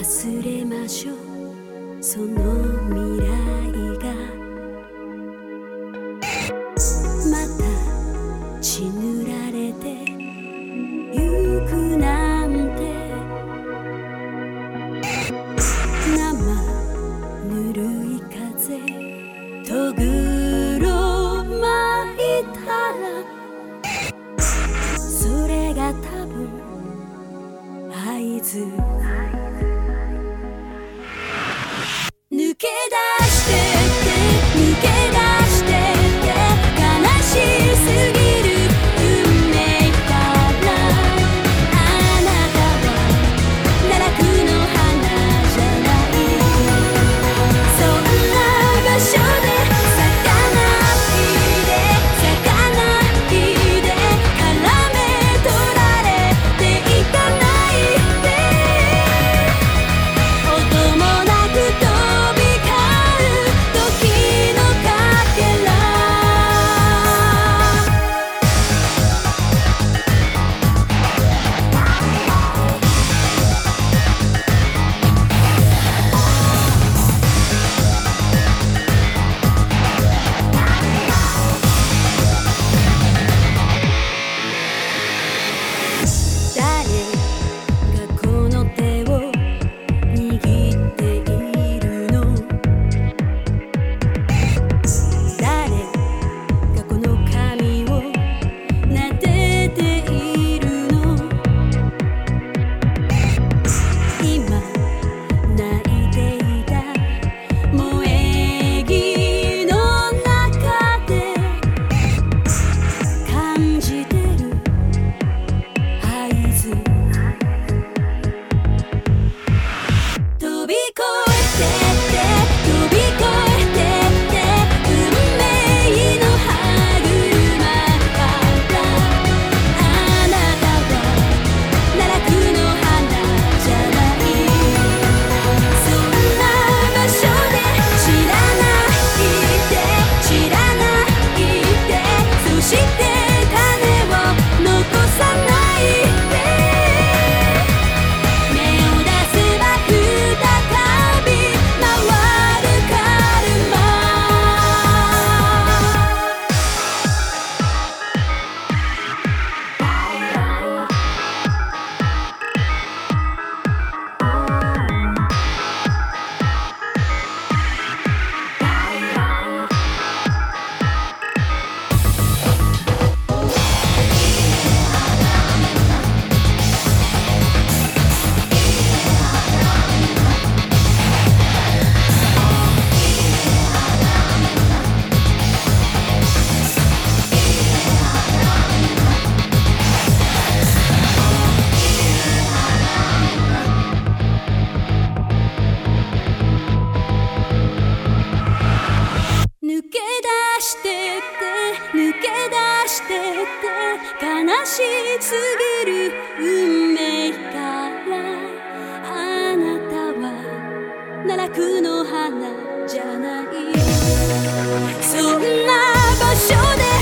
忘れましょうその未来がまた血塗られてゆくなんて生ぬるい風とぐろ巻いたらそれが多分合図抜け出してって抜け出してって悲しすぎる運命からあなたは奈落の花じゃないそんな場所で咲かないで咲かないで絡め取られていかないで音もなく飛び交う時のかけら誰がこの手を握っているの誰がこの髪を撫でているの今泣いていた萌え木の中で感じてる合図飛び越えてって飛び越えてって運命の歯車からあなたは奈落の花じゃないそんな場所で知らないで知らないでそして種を残さないで目を出せば再び回るカルマ抜け出してって抜け出してって悲しすぎる運命からあなたは奈落の花じゃないそんな場所で